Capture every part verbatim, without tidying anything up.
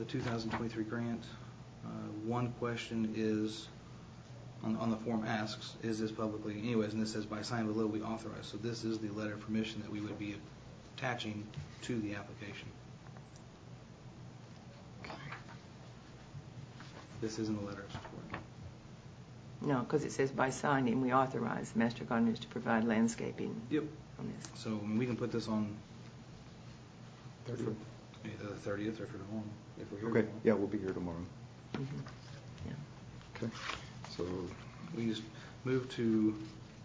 the two thousand twenty-three grant. Uh, one question is, on, on the form asks, is this publicly, anyways, and this says by sign below we authorize. So this is the letter of permission that we would be attaching to the application. This isn't a letter of support. No, because it says by signing we authorize Master Gardeners to provide landscaping. Yep. On this. So I mean, we can put this on thirtieth. Either the thirtieth or for tomorrow, if we're here Okay, tomorrow. yeah, we'll be here tomorrow. Mm-hmm. Yeah. Okay, so We just move to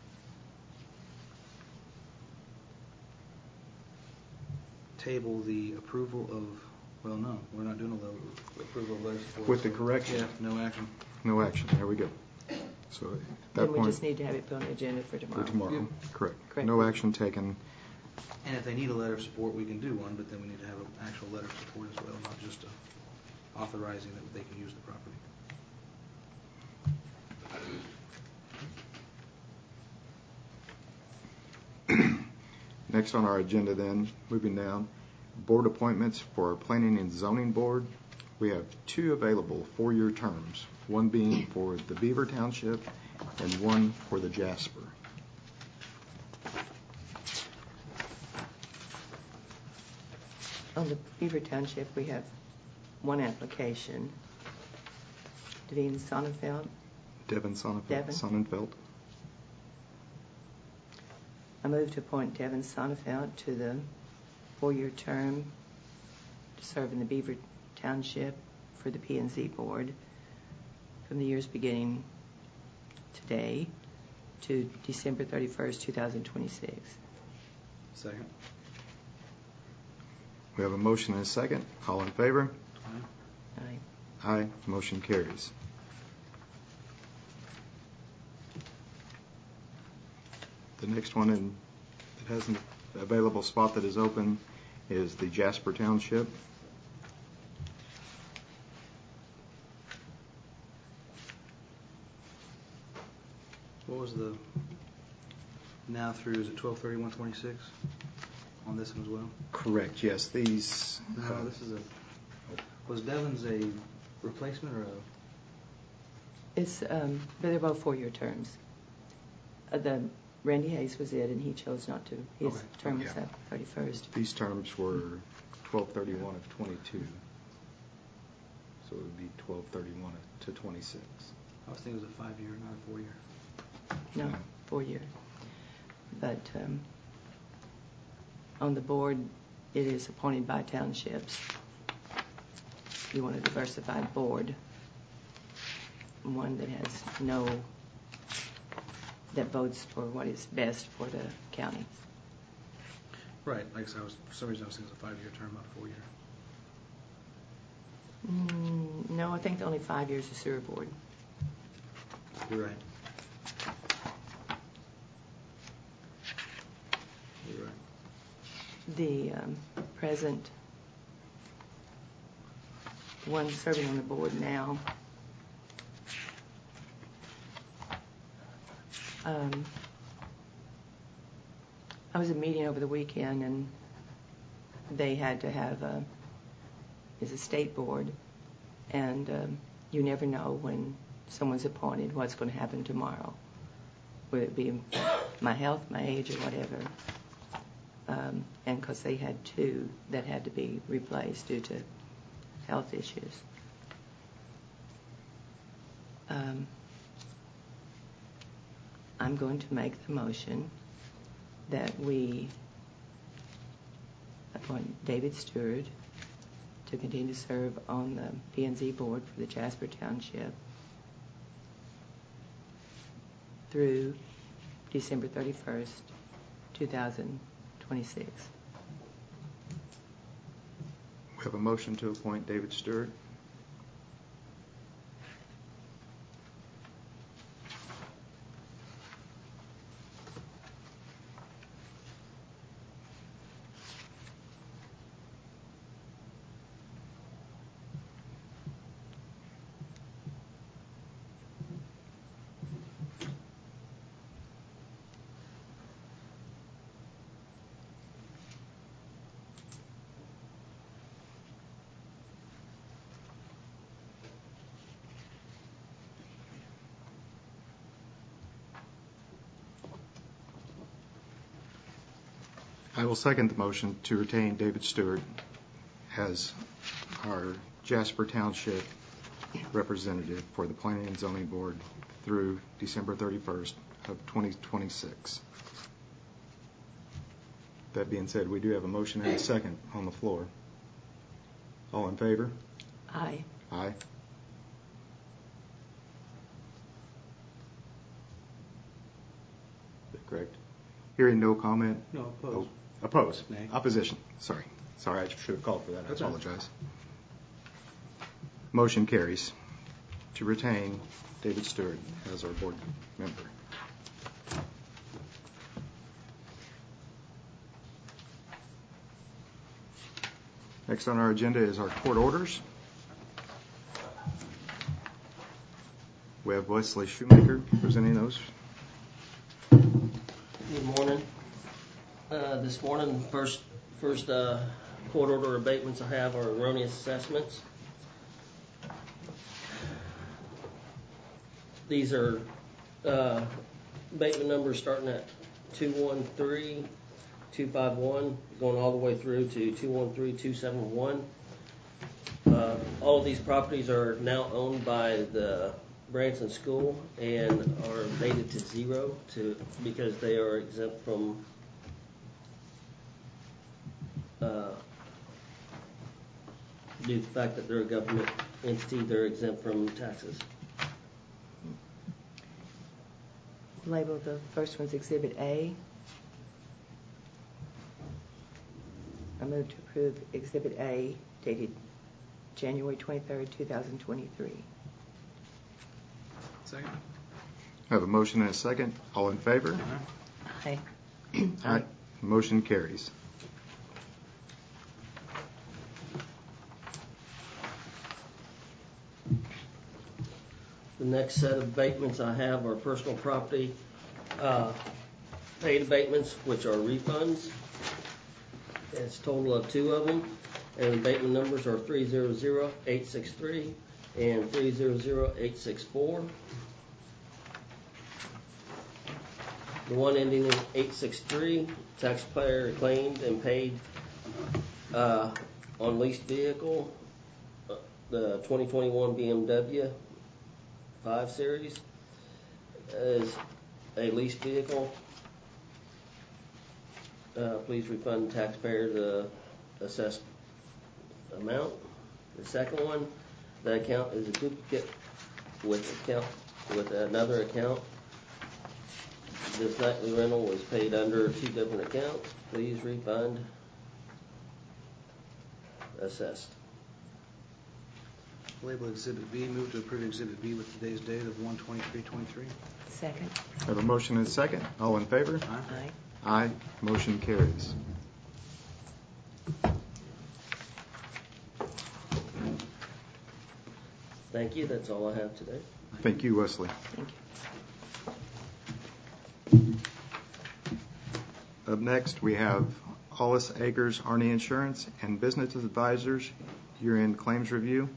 table the approval of, well, no, we're not doing a level approval of letters for. with the correction. Yeah, no action. No action. There we go. So at that Then we point, just need to have it put on the agenda for tomorrow. for tomorrow. Yep. Correct. Correct. No action taken. And if they need a letter of support, we can do one, but then we need to have an actual letter of support as well, not just a authorizing that they can use the property. Next on our agenda then, moving down, board appointments for our Planning and Zoning Board. We have two available four-year terms, one being for the Beaver Township and one for the Jasper. On the Beaver Township, we have one application. Devine Sonnenfeld. Devin Sonnenfeld. Devin. Sonnenfeld. I move to appoint Devin Sonnenfeld to the four-year term to serve in the Beaver Township for the P and Z Board from the years beginning today to December thirty-first, two thousand twenty-six. Second. We have a motion and a second. All in favor? Aye. Aye. Motion carries. The next one in, that has an available spot that is open is the Jasper Township. What was the now through, is it twelve thirty-one twenty-six on this one as well? Correct, yes. These. No, uh, this is a, was Devon's a replacement or a? It's, um, but they're both four-year terms. Uh, the Randy Hayes was it, and he chose not to. His Okay. term was Yeah. up thirty-first. These terms were twelve thirty-one of twenty-two. So it would be twelve thirty-one to twenty-six. I was thinking it was a five-year, not a four-year. No, four-year. But um, on the board, it is appointed by townships. You want a diversified board, one that has no, that votes for what is best for the county. Right, like I said, I was, for some reason I was thinking it was a five-year term, not a four-year. Mm, no, I think the only five years is sewer board. You're right. You're right. The um, present one serving on the board now, um, I was at a meeting over the weekend, and they had to have a, it's a state board, and um, you never know when someone's appointed what's going to happen tomorrow, whether it be my health, my age, or whatever. Um, and because they had two that had to be replaced due to health issues. Um, I'm going to make the motion that we appoint David Stewart to continue to serve on the P and Z board for the Jasper Township through December thirty-first, two thousand twenty-six. We have a motion to appoint David Stewart. I will second the motion to retain David Stewart as our Jasper Township representative for the Planning and Zoning Board through December thirty-first of twenty twenty-six. That being said, we do have a motion and a second on the floor. All in favor? Aye. Aye. Is that correct? Hearing no comment? No, opposed. Oh, opposed. Nay. Opposition. Sorry. Sorry, I should have called for that. I That's all right. apologize. Motion carries to retain David Stewart as our board member. Next on our agenda is our court orders. We have Wesley Shoemaker presenting those. Good morning. Uh, this morning, first first uh, court order abatements I have are erroneous assessments. These are uh, abatement numbers starting at two one three two five one, going all the way through to two one three two seven one. Uh, all of these properties are now owned by the Branson School and are rated to zero to because they are exempt from uh, due to the fact that they're a government entity, they're exempt from taxes. Label the first one's Exhibit A. I move to approve Exhibit A dated January twenty-third, two thousand twenty-three. Second. I have a motion and a second. All in favor? Aye. Aye. Motion carries. The next set of abatements I have are personal property uh, paid abatements, which are refunds. It's a total of two of them, and abatement numbers are three zero zero eight six three and three zero zero eight six four. The one ending in eight six three, taxpayer claimed and paid uh, on leased vehicle, uh, the twenty twenty-one B M W five Series is a leased vehicle. Uh, please refund taxpayer the assessed amount. The second one, the account is a duplicate with account with another account. This nightly rental was paid under two different accounts. Please refund assessed. Label Exhibit B. Move to approve Exhibit B with today's date of one twenty-three twenty-three. Second. I have a motion and a second. All in favor? Aye. Aye. Aye. Motion carries. Thank you. That's all I have today. Thank you, Wesley. Thank you. Up next, we have Hollis Acres Arnie Insurance and Business Advisors year-end claims review.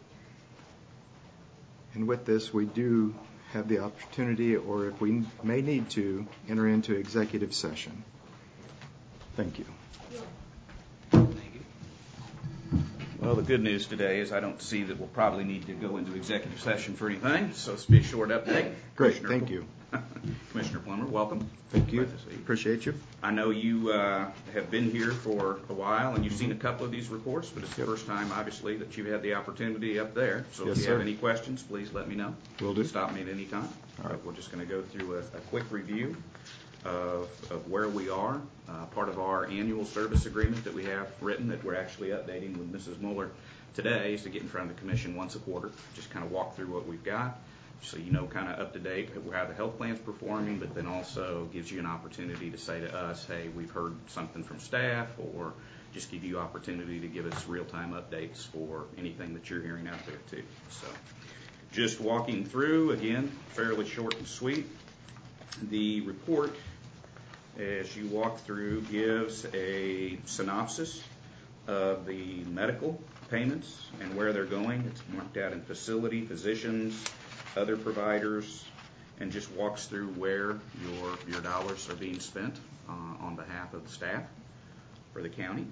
And with this, we do have the opportunity, or if we may need to, enter into executive session. Thank you. Thank you. Well, the good news today is I don't see that we'll probably need to go into executive session for anything, so this will be a short update. Great, Commissioner thank you. Commissioner Plummer, welcome. Thank you. Glad to see you. Appreciate you. I know you uh, have been here for a while, and you've seen a couple of these reports, but it's the first time, obviously, that you've had the opportunity up there. So Yes, if you sir. have any questions, please let me know. Will do. Stop me at any time. All right. But we're just going to go through a, a quick review of, of where we are. Uh, part of our annual service agreement that we have written that we're actually updating with Missus Mueller today is to get in front of the commission once a quarter, just kind of walk through what we've got, so you know kind of up to date how the health plan's performing, but then also gives you an opportunity to say to us, hey, we've heard something from staff, or just give you opportunity to give us real-time updates for anything that you're hearing out there too. So just walking through, again, fairly short and sweet. The report, as you walk through, gives a synopsis of the medical payments and where they're going. It's marked out in facility, physicians, other providers, and just walks through where your your dollars are being spent uh, on behalf of the staff. for the county.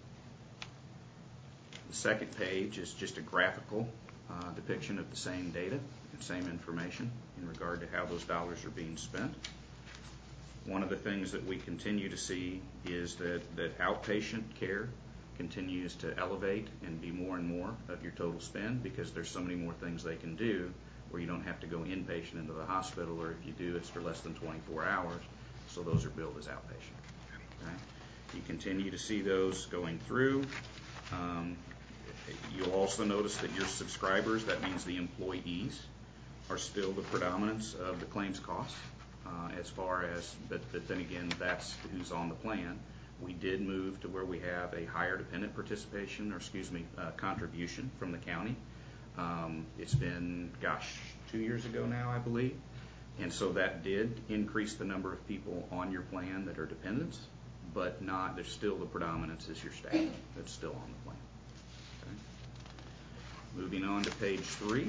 The second page is just a graphical uh, depiction of the same data and same information in regard to how those dollars are being spent. One of the things that we continue to see is that, that outpatient care continues to elevate and be more and more of your total spend, because there's so many more things they can do where you don't have to go inpatient into the hospital, or if you do, it's for less than twenty-four hours, so those are billed as outpatient. Okay? You continue to see those going through. Um, you'll also notice that your subscribers, that means the employees, are still the predominance of the claims costs. Uh, as far as, but, but then again, that's who's on the plan. We did move to where we have a higher dependent participation, or excuse me, uh, contribution from the county. Um, it's been, gosh, two years ago now, I believe. And so that did increase the number of people on your plan that are dependents, but not, there's still the predominance is your staff that's still on the plan. Okay. Moving on to page three.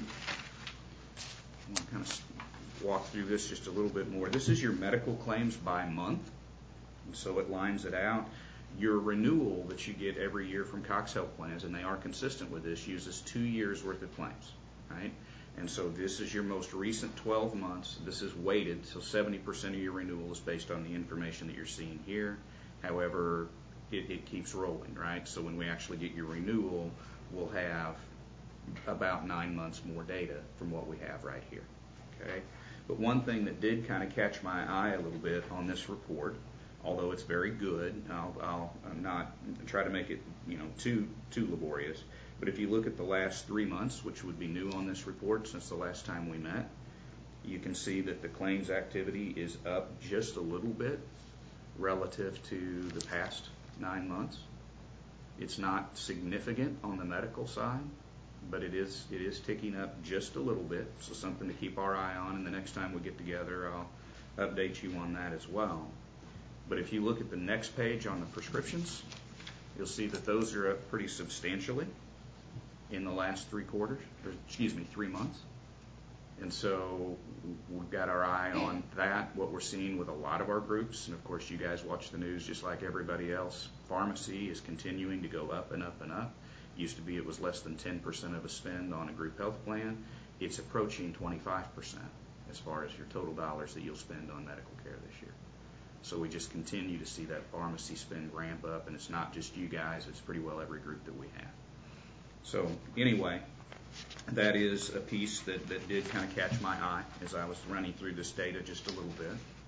We'll kind of walk through this just a little bit more. This is your medical claims by month, and so it lines it out. Your renewal that you get every year from Cox Health Plans, and they are consistent with this, uses two years worth of claims, right? And so this is your most recent twelve months. This is weighted, so seventy percent of your renewal is based on the information that you're seeing here. However, it, it keeps rolling, right? So when we actually get your renewal, we'll have about nine months more data from what we have right here, okay? But one thing that did kind of catch my eye a little bit on this report, although it's very good, I'll, I'll not try to make it, you know, too too laborious. But if you look at the last three months, which would be new on this report since the last time we met, you can see that the claims activity is up just a little bit relative to the past nine months. It's not significant on the medical side, but it is it is ticking up just a little bit, so something to keep our eye on, and the next time we get together I'll update you on that as well. But if you look at the next page on the prescriptions, you'll see that those are up pretty substantially in the last three quarters, or excuse me, three months. And so we've got our eye on that, what we're seeing with a lot of our groups, and of course you guys watch the news just like everybody else. Pharmacy is continuing to go up and up and up. Used to be it was less than ten percent of a spend on a group health plan. It's approaching twenty-five percent as far as your total dollars that you'll spend on medical care this year. So we just continue to see that pharmacy spend ramp up, and it's not just you guys, it's pretty well every group that we have. So anyway, that is a piece that, that did kind of catch my eye as I was running through this data just a little bit.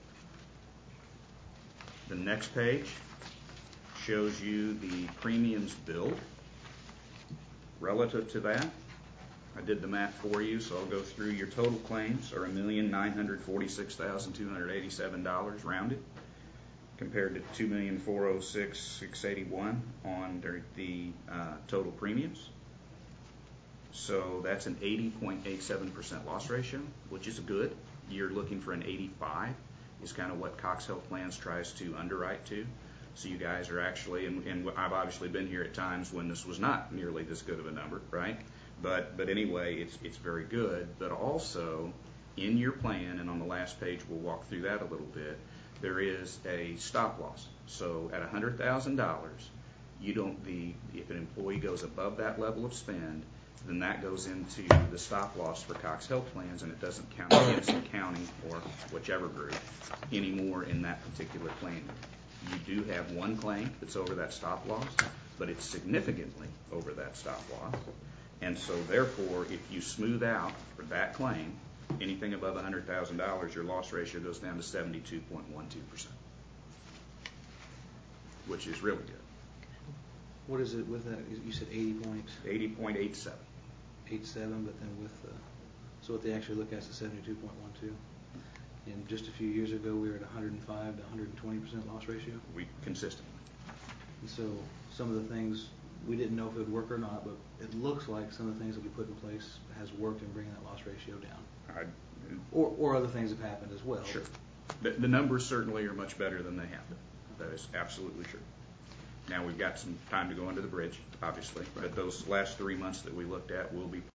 The next page shows you the premiums billed. Relative to that, I did the math for you, so I'll go through. Your total claims are one million nine hundred forty-six thousand two hundred eighty-seven dollars rounded, compared to two million four hundred six thousand six hundred eighty-one dollars on the uh, total premiums. So that's an eighty point eight seven percent loss ratio, which is good. You're looking for an eighty-five is kind of what Cox Health Plans tries to underwrite to. So you guys are actually, and, and I've obviously been here at times when this was not nearly this good of a number, right? But but anyway, it's it's very good. But also in your plan, and on the last page we'll walk through that a little bit, there is a stop loss. So at one hundred thousand dollars, you don't the if an employee goes above that level of spend, then that goes into the stop loss for Cox Health Plans, and it doesn't count against the county or whichever group anymore in that particular plan. You do have one claim that's over that stop loss, but it's significantly over that stop loss. And so therefore, if you smooth out for that claim, anything above one hundred thousand dollars, your loss ratio goes down to seventy-two point one two percent, which is really good. What is it with that? You said eighty point eighty point eight seven. eight seven, but then with the, so what they actually look at is the seventy-two point one two. And just a few years ago, we were at one hundred five to one hundred twenty percent loss ratio. We consistently. And so some of the things, we didn't know if it would work or not, but it looks like some of the things that we put in place has worked in bringing that loss ratio down. I, Or, or other things have happened as well. Sure. The, the numbers certainly are much better than they have been. That is absolutely true. Now we've got some time to go under the bridge, obviously, but those last three months that we looked at will be